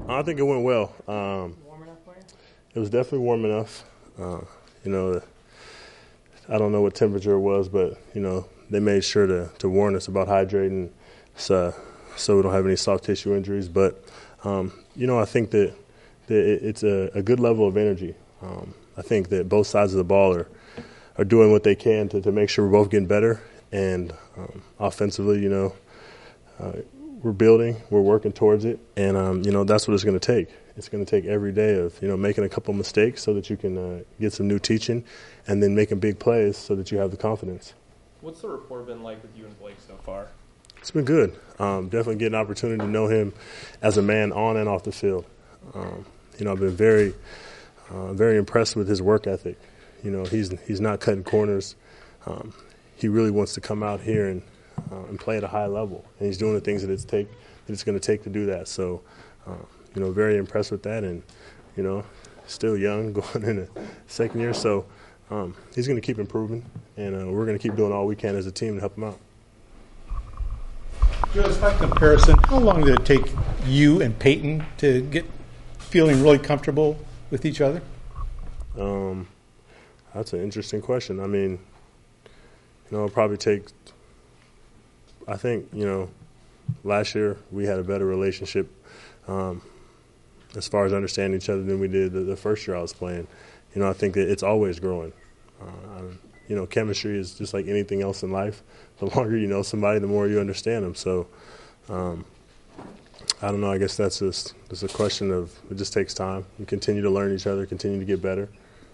I think it went well. Warm enough for you? It was definitely warm enough. You know, I don't know what temperature it was, but, you know, they made sure to warn us about hydrating so we don't have any soft tissue injuries. But, you know, I think that it's a good level of energy. I think that both sides of the ball are doing what they can to make sure we're both getting better. And offensively, you know, we're building, we're working towards it, and you know, that's what it's going to take. It's going to take every day of, you know, making a couple mistakes so that you can get some new teaching, and then making big plays so that you have the confidence. What's the rapport been like with you and Blake so far? It's been good. Definitely getting an opportunity to know him as a man on and off the field. You know, I've been very impressed with his work ethic. You know, he's not cutting corners. He really wants to come out here and play at a high level, and he's doing the things that it's going to take to do that. So, you know, very impressed with that, and you know, still young, going in the second year. So, he's going to keep improving, and we're going to keep doing all we can as a team to help him out. Just by comparison, how long did it take you and Peyton to get feeling really comfortable with each other? That's an interesting question. I mean, you know, it'll probably take. I think, you know, last year we had a better relationship as far as understanding each other than we did the first year I was playing. You know, I think that it's always growing. You know, chemistry is just like anything else in life. The longer you know somebody, the more you understand them. So, I don't know. I guess that's just a question of it just takes time. We continue to learn each other, continue to get better.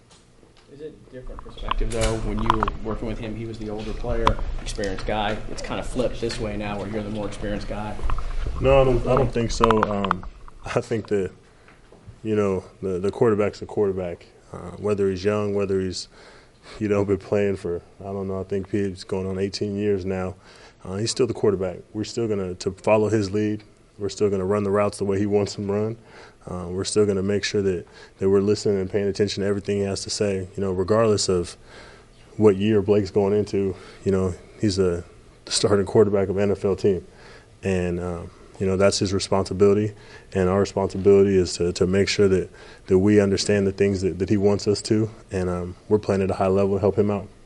Is it different perspective, though, when you were working with him? He was the older player, experienced guy. It's kind of flipped this way now where you're the more experienced guy. No, I don't think so. I think that, you know, the quarterback's a quarterback. Whether he's young, whether he's, you know, been playing for, I don't know, I think he's going on 18 years now. He's still the quarterback. We're still going to follow his lead. We're still going to run the routes the way he wants them run. We're still going to make sure that we're listening and paying attention to everything he has to say. You know, regardless of what year Blake's going into, you know, he's the starting quarterback of an NFL team. And, you know, that's his responsibility. And our responsibility is to make sure that we understand the things that he wants us to. And we're playing at a high level to help him out.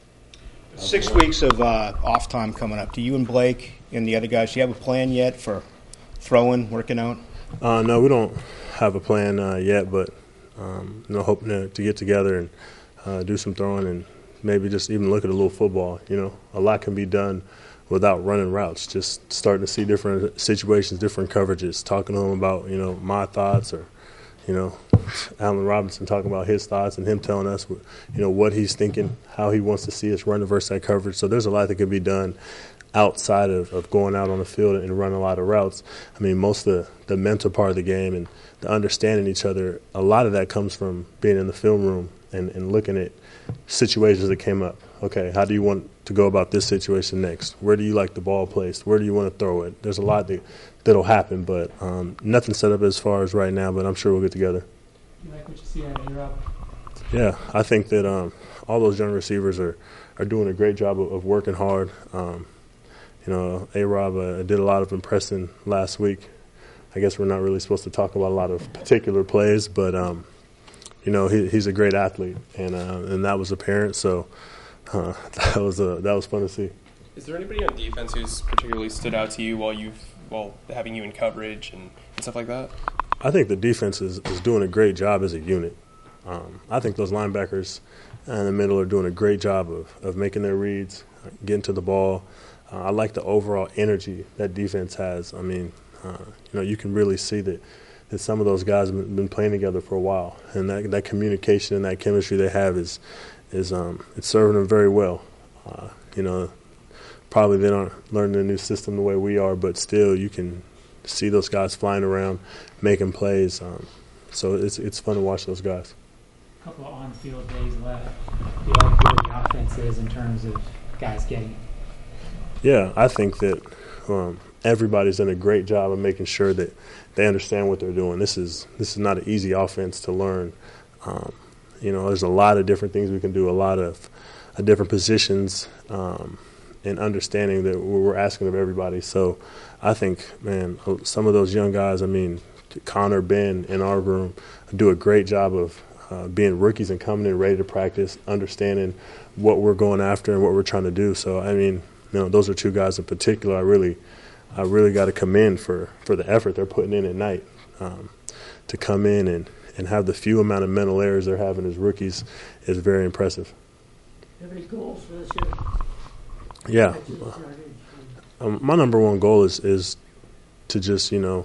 6 weeks of off time coming up. Do you and Blake and the other guys, do you have a plan yet for throwing, working out? No, we don't have a plan yet, but you know, hoping to get together and do some throwing and maybe just even look at a little football. You know, a lot can be done without running routes. Just starting to see different situations, different coverages, talking to him about, you know, my thoughts, or, you know, Allen Robinson talking about his thoughts and him telling us, you know, what he's thinking, how he wants to see us run versus that coverage. So there's a lot that can be done outside of going out on the field and running a lot of routes. I mean, most of the mental part of the game and the understanding each other, a lot of that comes from being in the film room and looking at situations that came up. Okay, how do you want to go about this situation next? Where do you like the ball placed? Where do you want to throw it? There's a lot that'll happen, but nothing set up as far as right now, but I'm sure we'll get together. You like what you see out of A-Rob? Yeah, I think that all those young receivers are doing a great job of working hard. You know, A-Rob did a lot of impressing last week. I guess we're not really supposed to talk about a lot of particular plays, but, you know, he's a great athlete, and that was apparent. So that was fun to see. Is there anybody on defense who's particularly stood out to you while having you in coverage and stuff like that? I think the defense is doing a great job as a unit. I think those linebackers in the middle are doing a great job of making their reads, getting to the ball. I like the overall energy that defense has. I mean, you know, you can really see that some of those guys have been playing together for a while, and that communication and that chemistry they have is it's serving them very well. You know, probably they aren't learning a new system the way we are, but still you can see those guys flying around, making plays. So it's fun to watch those guys. A couple of on-field days left. Do you like where the offense is in terms of guys getting it? Yeah, I think that everybody's done a great job of making sure that they understand what they're doing. This is not an easy offense to learn. You know, there's a lot of different things we can do, a lot of different positions, and understanding that we're asking of everybody. So I think, man, some of those young guys, I mean, Connor, Ben in our room do a great job of being rookies and coming in ready to practice, understanding what we're going after and what we're trying to do. So, I mean, those are two guys in particular I really got to commend for the effort they're putting in at night. To come in and have the few amount of mental errors they're having as rookies is very impressive. Do you have any goals for this year? Yeah. My number one goal is to just, kind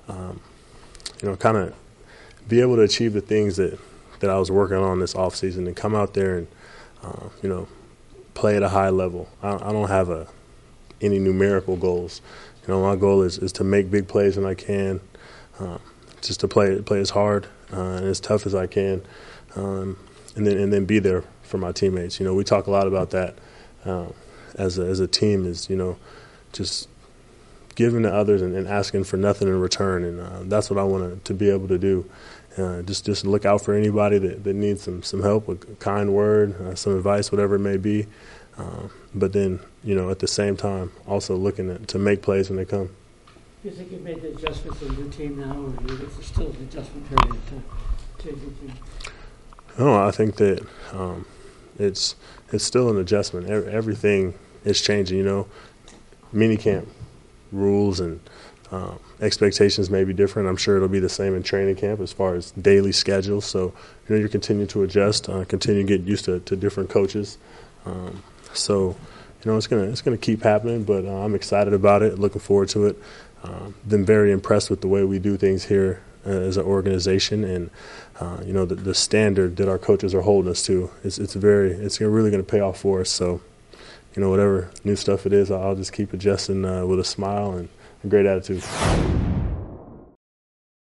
of be able to achieve the things that I was working on this offseason and come out there and, play at a high level. I don't have any numerical goals. My goal is to make big plays when I can, just to play as hard and as tough as I can, and then be there for my teammates. We talk a lot about that as a team is, just giving to others and asking for nothing in return, and that's what I want to be able to do. Just look out for anybody that needs some help, a kind word, some advice, whatever it may be. But then, at the same time, also looking to make plays when they come. Do you think you've made the adjustments in your team now, or is there still an adjustment period to change your team? No, I think that it's still an adjustment. Everything is changing, Minicamp rules and expectations may be different. I'm sure it'll be the same in training camp as far as daily schedules. So, you're continuing to adjust, continue to get used to different coaches. So, it's gonna keep happening, but I'm excited about it, looking forward to it. Been very impressed with the way we do things here as an organization, and the standard that our coaches are holding us to. It's really going to pay off for us. So, whatever new stuff it is, I'll just keep adjusting with a smile and a great attitude.